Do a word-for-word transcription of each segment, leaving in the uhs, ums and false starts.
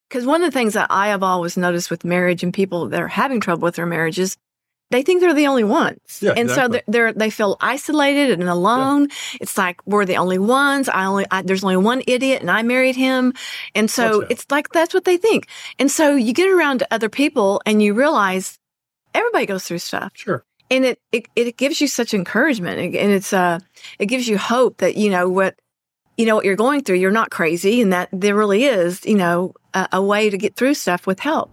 Because one of the things that I have always noticed with marriage and people that are having trouble with their marriages, they think they're the only ones. Yeah, and exactly. so they're, they feel isolated and alone. Yeah. It's like, we're the only ones. I only, I, there's only one idiot and I married him. And so it's like, that's what they think. And so you get around to other people and you realize everybody goes through stuff. Sure. And it, it, it gives you such encouragement. And it's, uh, it gives you hope that, you know, what, you know, what you're going through, you're not crazy, and that there really is, you know, a, a way to get through stuff with help.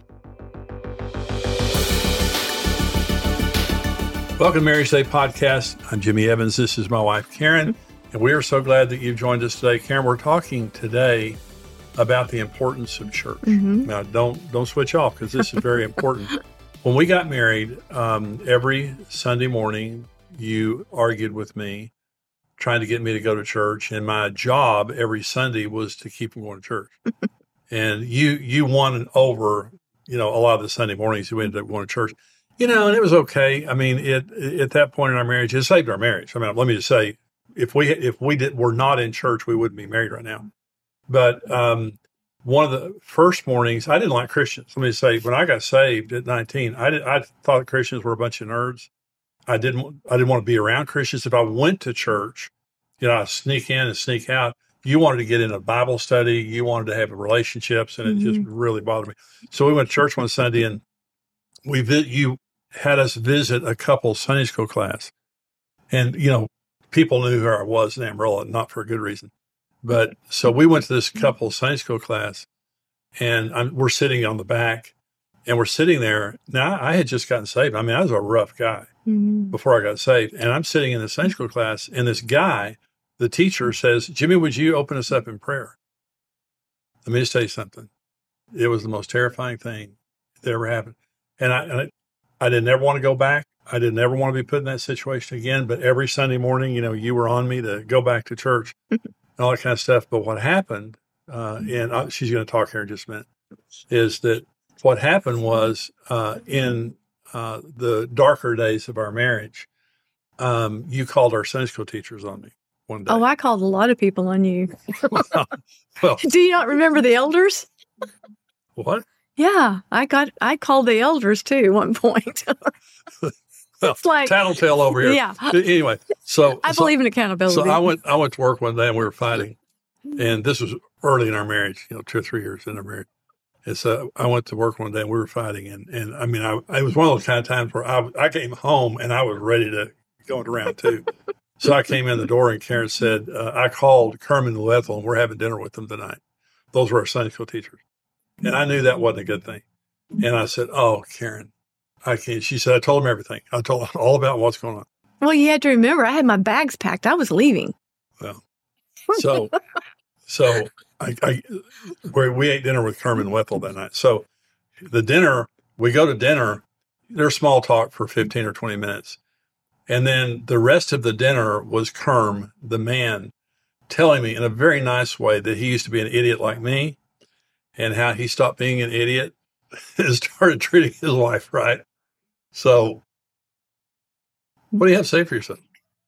Welcome to Marriage Today Podcast. I'm Jimmy Evans. This is my wife, Karen, and we are so glad that you've joined us today. Karen, we're talking today about the importance of church. Mm-hmm. Now, don't don't switch off, because this is very important. When we got married, um, every Sunday morning, you argued with me, trying to get me to go to church, and my job every Sunday was to keep them going to church. And you you won over, you know, a lot of the Sunday mornings you ended up going to church. You know, and it was okay. I mean, it at that point in our marriage, it saved our marriage. I mean, let me just say, if we if we did were not in church, we wouldn't be married right now. But um, one of the first mornings, I didn't like Christians. Let me just say, when I got saved at nineteen, I did, I thought Christians were a bunch of nerds. I didn't I didn't want to be around Christians. If I went to church, you know, I sneak in and sneak out. You wanted to get in a Bible study. You wanted to have relationships, and it mm-hmm. just really bothered me. So we went to church one Sunday, and we vi- you had us visit a couple Sunday school class. And, you know, people knew who I was in Amarillo, not for a good reason. But so we went to this couple Sunday school class, and I'm, we're sitting on the back, and we're sitting there. Now, I had just gotten saved. I mean, I was a rough guy mm-hmm. before I got saved. And I'm sitting in the Sunday school class, and this guy, the teacher, says, "Jimmy, would you open us up in prayer?" Let me just tell you something. It was the most terrifying thing that ever happened. And I, and I, I didn't ever want to go back. I didn't ever want to be put in that situation again. But every Sunday morning, you know, you were on me to go back to church and all that kind of stuff. But what happened, uh, and I, she's going to talk here in just a minute, is that what happened was uh, in uh, the darker days of our marriage, um, you called our Sunday school teachers on me one day. Oh, I called a lot of people on you. well, well, do you not remember the elders? What? Yeah, I got. I called the elders too at one point. well, it's like tattletale over here. Yeah. Anyway, so I so, believe in accountability. So I went. I went to work one day, and we were fighting, and this was early in our marriage. You know, two or three years in our marriage. And so I went to work one day, and we were fighting, and and I mean, I it was one of those kind of times where I I came home and I was ready to go into round two. So I came in the door, and Karen said, uh, "I called Kerman and Ethel, and we're having dinner with them tonight." Those were our Sunday school teachers. And I knew that wasn't a good thing. And I said, "Oh, Karen, I can't." She said, "I told them everything. I told them all about what's going on." Well, you had to remember, I had my bags packed. I was leaving. Well, so, so I, I we, we ate dinner with Kerman and Wethel that night. So the dinner, we go to dinner, there's small talk for fifteen or twenty minutes. And then the rest of the dinner was Kerm, the man, telling me in a very nice way that he used to be an idiot like me, and how he stopped being an idiot and started treating his wife right. So what do you have to say for yourself?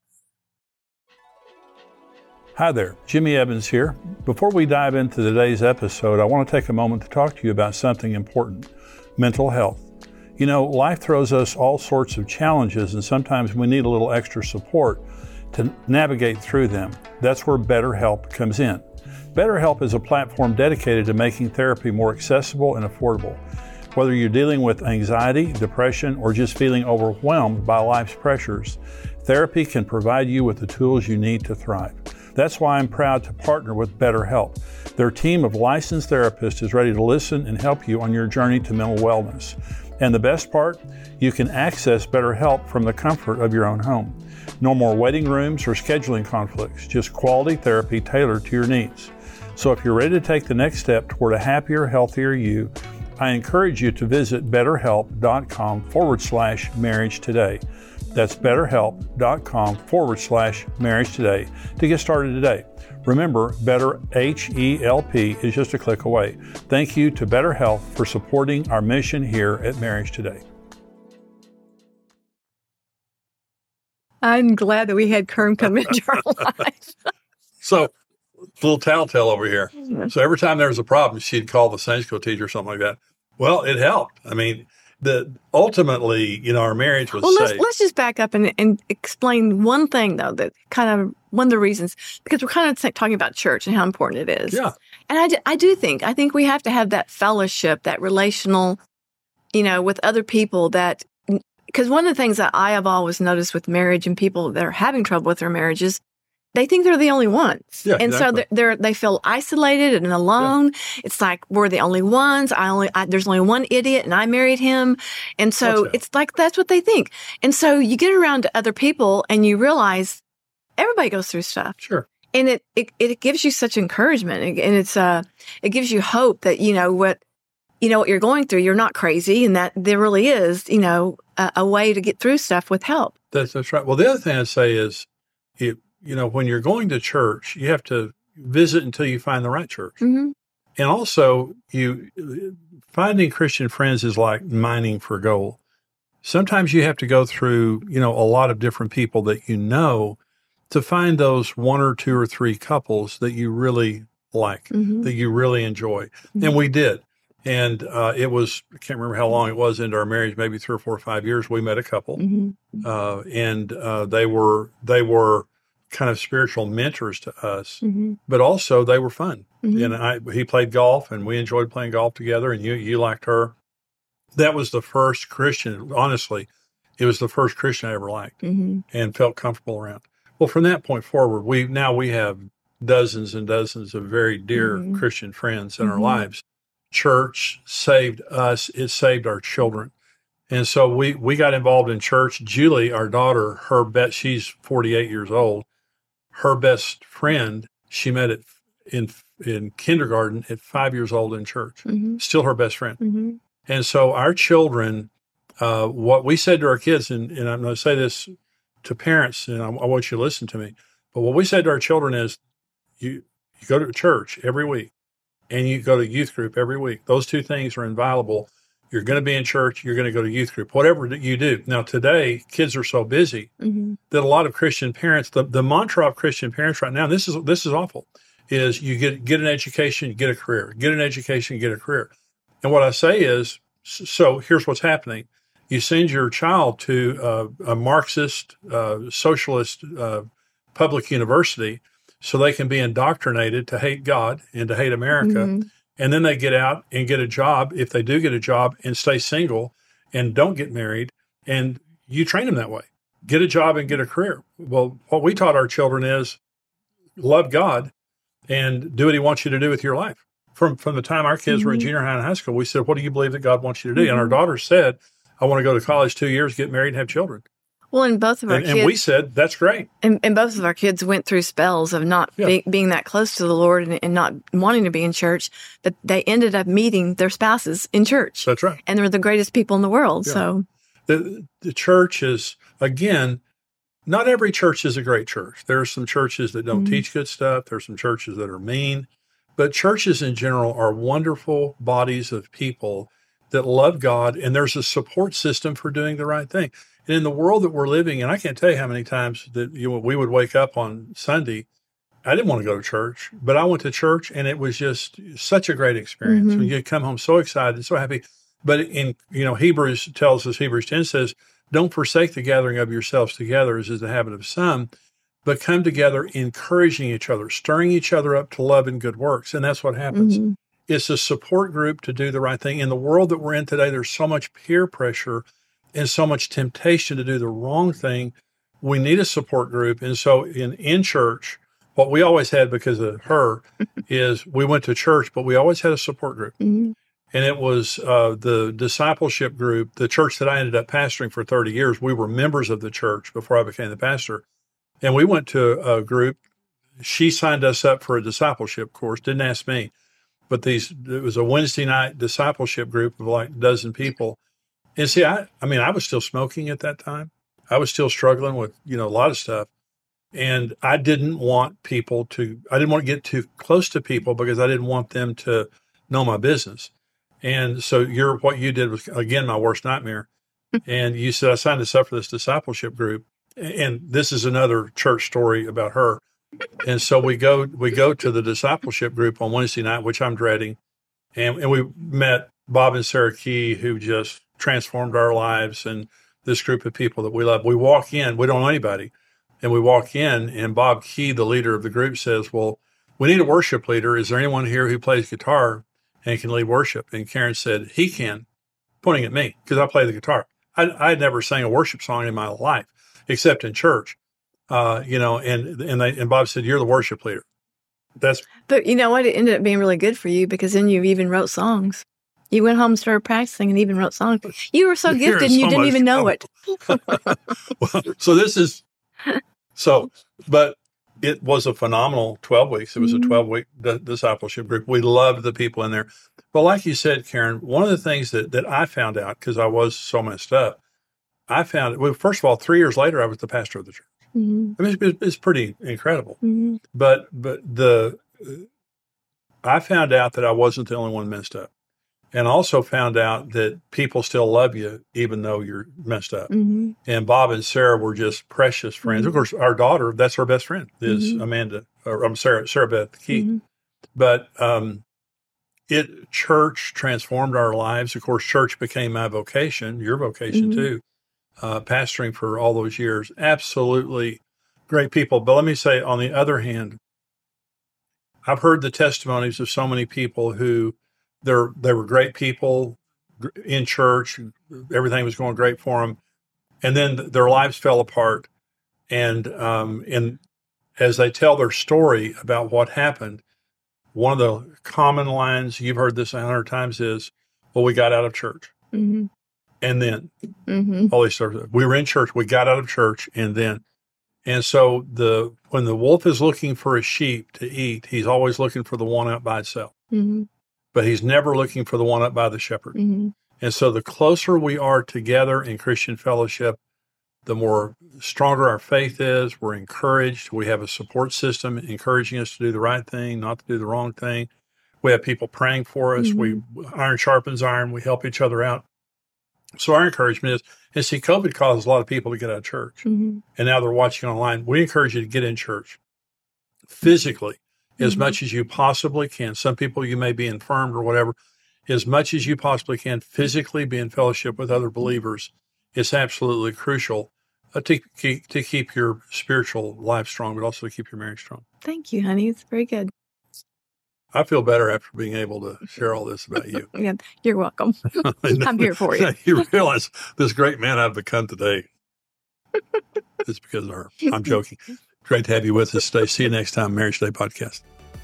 Hi there, Jimmy Evans here. Before we dive into today's episode, I want to take a moment to talk to you about something important, mental health. You know, life throws us all sorts of challenges, and sometimes we need a little extra support to navigate through them. That's where BetterHelp comes in. BetterHelp is a platform dedicated to making therapy more accessible and affordable. Whether you're dealing with anxiety, depression, or just feeling overwhelmed by life's pressures, therapy can provide you with the tools you need to thrive. That's why I'm proud to partner with BetterHelp. Their team of licensed therapists is ready to listen and help you on your journey to mental wellness. And the best part, you can access BetterHelp from the comfort of your own home. No more waiting rooms or scheduling conflicts, just quality therapy tailored to your needs. So if you're ready to take the next step toward a happier, healthier you, I encourage you to visit betterhelp.com forward slash marriage today. That's betterhelp.com forward slash marriage today to get started today. Remember, Better H E L P is just a click away. Thank you to BetterHelp for supporting our mission here at Marriage Today. I'm glad that we had Kerm come into our life. So, little tattletale over here. So every time there was a problem, she'd call the Sunday school teacher or something like that. Well, it helped. I mean, the ultimately, you know, our marriage was well, let's, saved. Let's just back up and, and explain one thing, though, that kind of one of the reasons, because we're kind of talking about church and how important it is. Yeah. And I do, I do think, I think we have to have that fellowship, that relational, you know, with other people that, because one of the things that I have always noticed with marriage and people that are having trouble with their marriages, they think they're the only ones. Yeah, and exactly. so they're, they're, they feel isolated and alone. Yeah. It's like, we're the only ones. I only, I, there's only one idiot and I married him. And so it's like, that's what they think. And so you get around to other people and you realize everybody goes through stuff. Sure. And it, it, it gives you such encouragement, and it's, uh, it gives you hope that, you know, what, you know, what you're going through, you're not crazy, and that there really is, you know, a, a way to get through stuff with help. That's, that's right. Well, the other thing I'd say is, it, you know, when you're going to church, you have to visit until you find the right church. Mm-hmm. And also, you finding Christian friends is like mining for gold. Sometimes you have to go through, you know, a lot of different people that you know to find those one or two or three couples that you really like, mm-hmm. that you really enjoy. Mm-hmm. And we did. And uh, it was, I can't remember how long it was into our marriage, maybe three or four or five years, we met a couple. Mm-hmm. Uh, and uh, they were, they were kind of spiritual mentors to us, mm-hmm. but also they were fun. Mm-hmm. And I, he played golf and we enjoyed playing golf together, and you, you liked her. That was the first Christian, honestly, it was the first Christian I ever liked, mm-hmm. and felt comfortable around. Well, from that point forward, we, now we have dozens and dozens of very dear mm-hmm. Christian friends in mm-hmm. our lives. Church saved us. It saved our children. And so we, we got involved in church. Julie, our daughter, her best, she's forty-eight years old. Her best friend, she met it in, in kindergarten at five years old in church, mm-hmm. still her best friend. Mm-hmm. And so our children, uh, what we said to our kids, and, and I'm going to say this to parents, and I, I want you to listen to me, but what we said to our children is, you, you go to church every week, and you go to youth group every week. Those two things are inviolable. You're going to be in church. You're going to go to youth group, whatever that you do. Now, today, kids are so busy mm-hmm. that a lot of Christian parents, the, the mantra of Christian parents right now, and this is this is awful, is you get get an education, get a career, get an education, get a career. And what I say is, so here's what's happening. You send your child to uh, a Marxist, uh, socialist uh, public university so they can be indoctrinated to hate God and to hate America. Mm-hmm. And then they get out and get a job, if they do get a job, and stay single and don't get married. And you train them that way. Get a job and get a career. Well, what we taught our children is love God and do what he wants you to do with your life. From from the time our kids mm-hmm. were in junior high and high school, we said, what do you believe that God wants you to do? Mm-hmm. And our daughter said, I want to go to college two years, get married, and have children. Well, and both of our and, kids... And we said, that's great. And, and both of our kids went through spells of not yeah. be, being that close to the Lord and, and not wanting to be in church, but they ended up meeting their spouses in church. That's right. And they're the greatest people in the world, yeah. so... The, the church is, again, not every church is a great church. There are some churches that don't mm-hmm. teach good stuff. There are some churches that are mean. But churches in general are wonderful bodies of people that love God, and there's a support system for doing the right thing. And in the world that we're living in, I can't tell you how many times that you know, we would wake up on Sunday. I didn't want to go to church, but I went to church, and it was just such a great experience. Mm-hmm. When you come home so excited, so happy. But in, you know, Hebrews tells us, Hebrews ten says, don't forsake the gathering of yourselves together, as is the habit of some, but come together encouraging each other, stirring each other up to love and good works. And that's what happens. Mm-hmm. It's a support group to do the right thing. In the world that we're in today, there's so much peer pressure and so much temptation to do the wrong thing. We need a support group. And so in, in church, what we always had because of her is we went to church, but we always had a support group. Mm-hmm. And it was uh, the discipleship group, the church that I ended up pastoring for thirty years. We were members of the church before I became the pastor. And we went to a group. She signed us up for a discipleship course, didn't ask me. But these, it was a Wednesday night discipleship group of like a dozen people. And see, I, I mean, I was still smoking at that time. I was still struggling with, you know, a lot of stuff. And I didn't want people to, I didn't want to get too close to people because I didn't want them to know my business. And so you're, what you did was, again, my worst nightmare. And you said, I signed us up for this discipleship group. And this is another church story about her. And so we go we go to the discipleship group on Wednesday night, which I'm dreading. And, and we met Bob and Sarah Key, who just transformed our lives, and this group of people that we love. We walk in, we don't know anybody. And we walk in, and Bob Key, the leader of the group, says, well, we need a worship leader. Is there anyone here who plays guitar and can lead worship? And Karen said, he can, pointing at me, because I play the guitar. I, I had never sang a worship song in my life, except in church. Uh, you know, and and, they, and Bob said, you're the worship leader. That's. But you know what? It ended up being really good for you, because then you even wrote songs. You went home and started practicing and even wrote songs. You were so gifted and you so didn't even know it. Well, so this is, so, but it was a phenomenal twelve weeks. It was mm-hmm. a twelve-week d- discipleship group. We loved the people in there. But like you said, Karen, one of the things that, that I found out, because I was so messed up, I found, well, first of all, three years later, I was the pastor of the church. Mm-hmm. I mean, it's, it's pretty incredible. Mm-hmm. But but the I found out that I wasn't the only one messed up. And also found out that people still love you, even though you're messed up. Mm-hmm. And Bob and Sarah were just precious friends. Mm-hmm. Of course, our daughter, that's her best friend, is mm-hmm. Amanda, or I'm Sarah, Sarah Beth Key. Mm-hmm. But um, it church transformed our lives. Of course, church became my vocation, your vocation mm-hmm. too. Uh, pastoring for all those years, absolutely great people. But let me say, on the other hand, I've heard the testimonies of so many people who they're, they were great people in church. Everything was going great for them. And then their lives fell apart. And, um, and as they tell their story about what happened, one of the common lines, you've heard this a hundred times, is, well, we got out of church. Mm-hmm. And then, mm-hmm. all these sort of, we were in church, we got out of church, and then, and so the when the wolf is looking for a sheep to eat, he's always looking for the one out by itself. Mm-hmm. But he's never looking for the one up by the shepherd. Mm-hmm. And so the closer we are together in Christian fellowship, the more stronger our faith is. We're encouraged. We have a support system encouraging us to do the right thing, not to do the wrong thing. We have people praying for us. Mm-hmm. We iron sharpens iron. We help each other out. So our encouragement is, and see, COVID caused a lot of people to get out of church. Mm-hmm. And now they're watching online. We encourage you to get in church physically mm-hmm. as much as you possibly can. Some people, you may be infirmed or whatever. As much as you possibly can physically be in fellowship with other believers. It's absolutely crucial uh, to, keep, to keep your spiritual life strong, but also to keep your marriage strong. Thank you, honey. It's very good. I feel better after being able to share all this about you. Yeah, you're welcome. I'm here for you. You realize this great man I've become today is because of her. I'm joking. Great to have you with us today. See you next time, Marriage Today Podcast.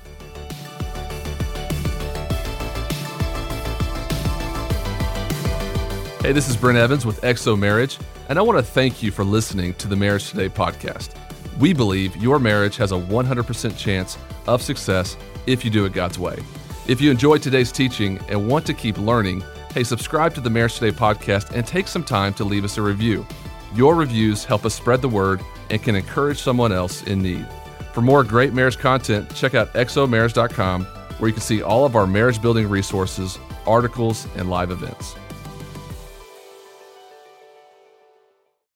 Hey, this is Brent Evans with X O Marriage, and I want to thank you for listening to the Marriage Today podcast. We believe your marriage has a one hundred percent chance of success if you do it God's way. If you enjoyed today's teaching and want to keep learning, hey, subscribe to the Marriage Today podcast and take some time to leave us a review. Your reviews help us spread the word and can encourage someone else in need. For more great marriage content, check out x o marriage dot com, where you can see all of our marriage building resources, articles, and live events.